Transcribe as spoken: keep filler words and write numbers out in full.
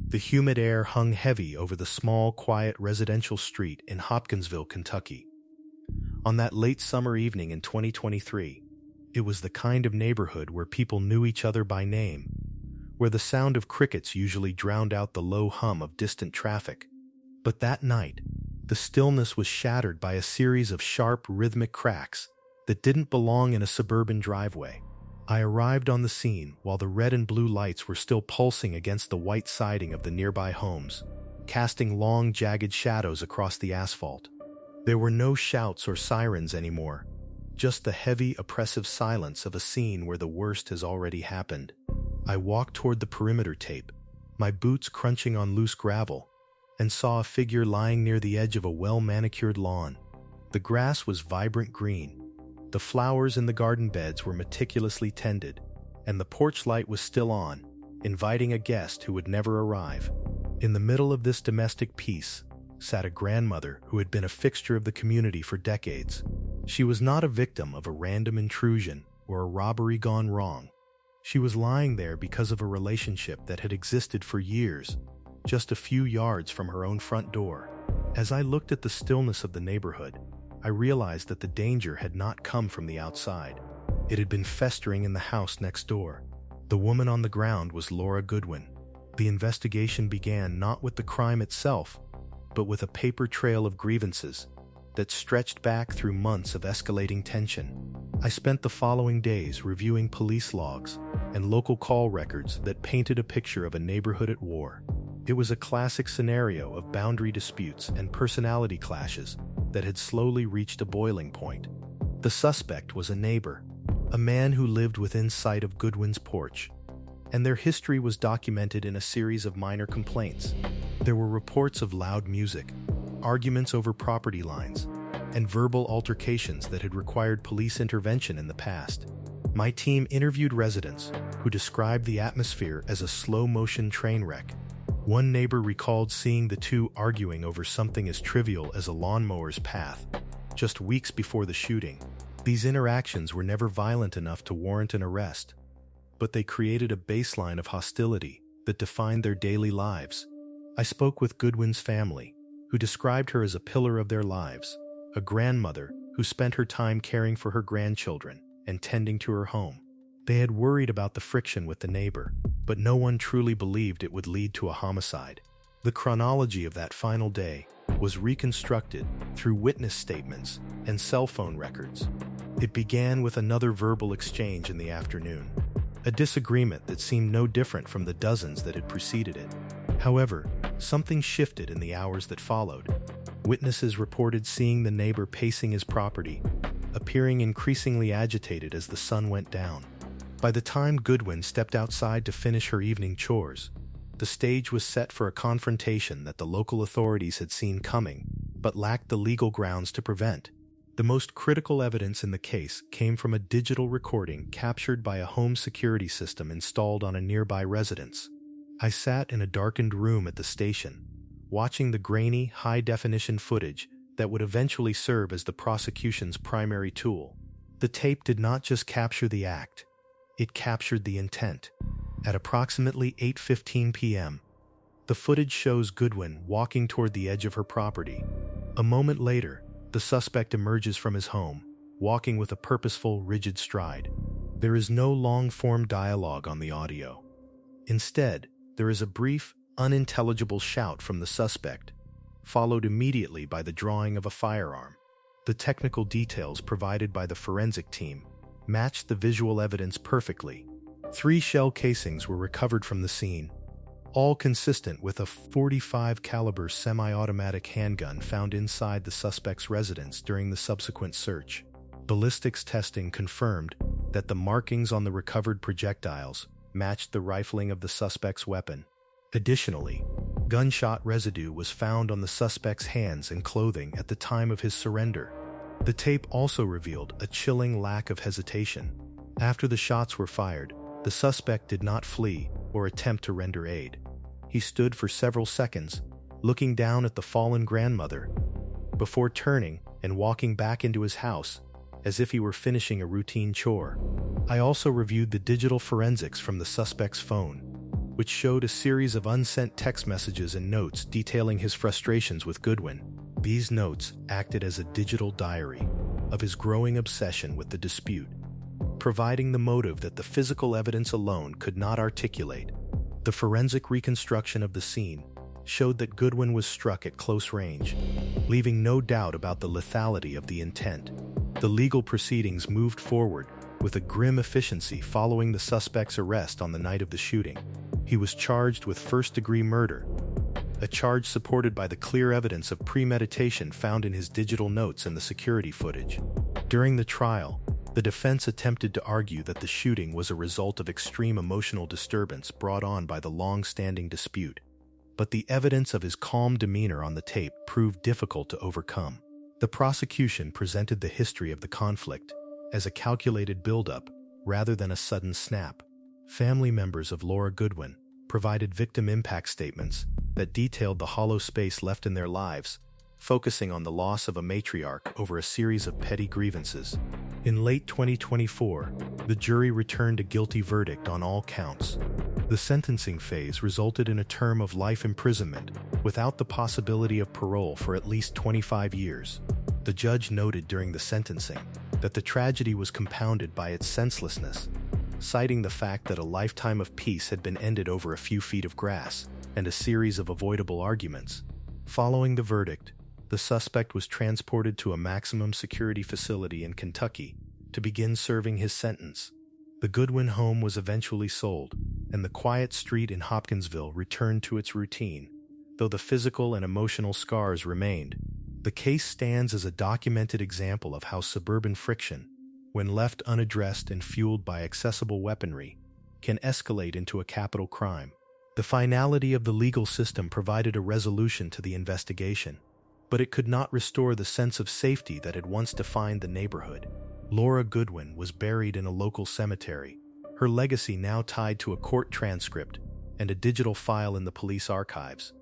The humid air hung heavy over the small, quiet residential street in Hopkinsville, Kentucky. On that late summer evening in twenty twenty-three, it was the kind of neighborhood where people knew each other by name, where the sound of crickets usually drowned out the low hum of distant traffic. But that night, the stillness was shattered by a series of sharp, rhythmic cracks that didn't belong in a suburban driveway. I arrived on the scene while the red and blue lights were still pulsing against the white siding of the nearby homes, casting long, jagged shadows across the asphalt. There were no shouts or sirens anymore, just the heavy, oppressive silence of a scene where the worst has already happened. I walked toward the perimeter tape, my boots crunching on loose gravel, and saw a figure lying near the edge of a well-manicured lawn. The grass was vibrant green. The flowers in the garden beds were meticulously tended, and the porch light was still on, inviting a guest who would never arrive. In the middle of this domestic peace sat a grandmother who had been a fixture of the community for decades. She was not a victim of a random intrusion or a robbery gone wrong. She was lying there because of a relationship that had existed for years, just a few yards from her own front door. As I looked at the stillness of the neighborhood, I realized that the danger had not come from the outside. It had been festering in the house next door. The woman on the ground was Laura Goodwin. The investigation began not with the crime itself, but with a paper trail of grievances that stretched back through months of escalating tension. I spent the following days reviewing police logs and local call records that painted a picture of a neighborhood at war. It was a classic scenario of boundary disputes and personality clashes that had slowly reached a boiling point. The suspect was a neighbor, a man who lived within sight of Goodwin's porch, and their history was documented in a series of minor complaints. There were reports of loud music, arguments over property lines, and verbal altercations that had required police intervention in the past. My team interviewed residents who described the atmosphere as a slow-motion train wreck. One neighbor recalled seeing the two arguing over something as trivial as a lawnmower's path, just weeks before the shooting. These interactions were never violent enough to warrant an arrest, but they created a baseline of hostility that defined their daily lives. I spoke with Goodwin's family, who described her as a pillar of their lives, a grandmother who spent her time caring for her grandchildren and tending to her home. They had worried about the friction with the neighbor, but no one truly believed it would lead to a homicide. The chronology of that final day was reconstructed through witness statements and cell phone records. It began with another verbal exchange in the afternoon, a disagreement that seemed no different from the dozens that had preceded it. However, something shifted in the hours that followed. Witnesses reported seeing the neighbor pacing his property, appearing increasingly agitated as the sun went down. By the time Goodwin stepped outside to finish her evening chores, the stage was set for a confrontation that the local authorities had seen coming, but lacked the legal grounds to prevent. The most critical evidence in the case came from a digital recording captured by a home security system installed on a nearby residence. I sat in a darkened room at the station, watching the grainy, high-definition footage that would eventually serve as the prosecution's primary tool. The tape did not just capture the act, it captured the intent. At approximately eight fifteen p m, the footage shows Goodwin walking toward the edge of her property. A moment later, the suspect emerges from his home, walking with a purposeful, rigid stride. There is no long-form dialogue on the audio. Instead, there is a brief, unintelligible shout from the suspect, followed immediately by the drawing of a firearm. The technical details provided by the forensic team matched the visual evidence perfectly. Three shell casings were recovered from the scene, all consistent with a forty-five caliber semi-automatic handgun found inside the suspect's residence during the subsequent search. Ballistics testing confirmed that the markings on the recovered projectiles matched the rifling of the suspect's weapon. Additionally, gunshot residue was found on the suspect's hands and clothing at the time of his surrender. The tape also revealed a chilling lack of hesitation. After the shots were fired, the suspect did not flee or attempt to render aid. He stood for several seconds, looking down at the fallen grandmother, before turning and walking back into his house as if he were finishing a routine chore. I also reviewed the digital forensics from the suspect's phone, which showed a series of unsent text messages and notes detailing his frustrations with Goodwin. These notes acted as a digital diary of his growing obsession with the dispute, providing the motive that the physical evidence alone could not articulate. The forensic reconstruction of the scene showed that Goodwin was struck at close range, leaving no doubt about the lethality of the intent. The legal proceedings moved forward with a grim efficiency following the suspect's arrest on the night of the shooting. He was charged with first-degree murder, a charge supported by the clear evidence of premeditation found in his digital notes and the security footage. During the trial, the defense attempted to argue that the shooting was a result of extreme emotional disturbance brought on by the long-standing dispute, but the evidence of his calm demeanor on the tape proved difficult to overcome. The prosecution presented the history of the conflict as a calculated buildup rather than a sudden snap. Family members of Laura Goodwin provided victim impact statements that detailed the hollow space left in their lives, focusing on the loss of a matriarch over a series of petty grievances. In late twenty twenty-four, the jury returned a guilty verdict on all counts. The sentencing phase resulted in a term of life imprisonment without the possibility of parole for at least twenty-five years. The judge noted during the sentencing that the tragedy was compounded by its senselessness, citing the fact that a lifetime of peace had been ended over a few feet of grass and a series of avoidable arguments. Following the verdict, the suspect was transported to a maximum security facility in Kentucky to begin serving his sentence. The Goodwin home was eventually sold, and the quiet street in Hopkinsville returned to its routine, though the physical and emotional scars remained. The case stands as a documented example of how suburban friction, when left unaddressed and fueled by accessible weaponry, can escalate into a capital crime. The finality of the legal system provided a resolution to the investigation, but it could not restore the sense of safety that had once defined the neighborhood. Laura Goodwin was buried in a local cemetery, her legacy now tied to a court transcript and a digital file in the police archives.